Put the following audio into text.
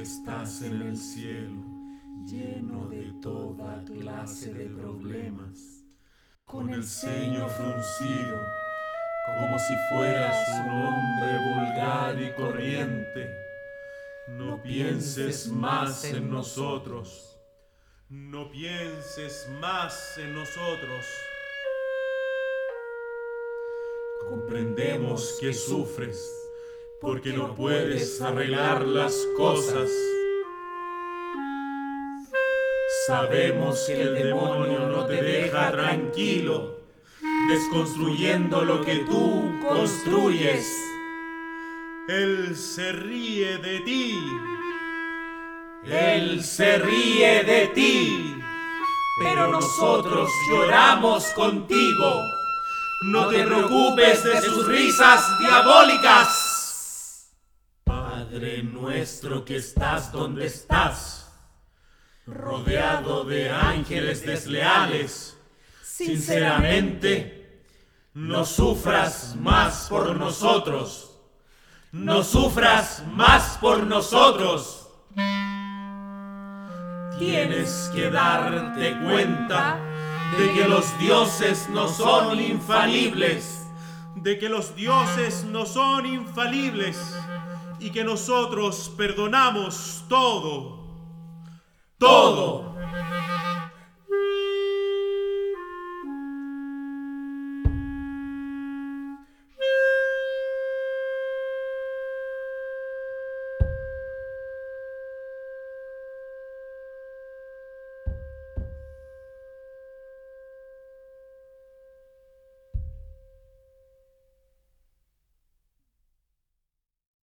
estás en el cielo, lleno de toda clase de problemas, con el ceño fruncido, como si fueras un hombre vulgar y corriente. No pienses más en nosotros, no pienses más en nosotros. Comprendemos que sufres, porque no puedes arreglar las cosas. Sabemos que el demonio no te deja tranquilo, desconstruyendo lo que tú construyes. Él se ríe de ti. Él se ríe de ti. Pero nosotros lloramos contigo. No te preocupes de sus risas diabólicas. Padre nuestro que estás donde estás, rodeado de ángeles desleales, sinceramente, no sufras más por nosotros. No sufras más por nosotros. Tienes que darte cuenta de que los dioses no son infalibles. De que los dioses no son infalibles. Y que nosotros perdonamos todo. Todo.